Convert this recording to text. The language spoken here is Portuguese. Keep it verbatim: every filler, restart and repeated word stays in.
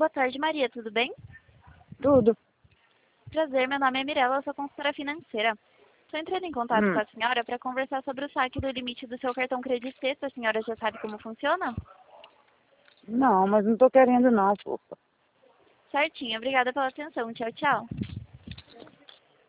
Boa tarde, Maria, tudo bem? Tudo. Prazer, meu nome é Mirella, eu sou consultora financeira. Estou entrando em contato Hum. com a senhora para conversar sobre o saque do limite do seu cartão Credit Sexta. A senhora já sabe como funciona? Não, mas não tô querendo não, fofa. Certinho, obrigada pela atenção. Tchau, tchau.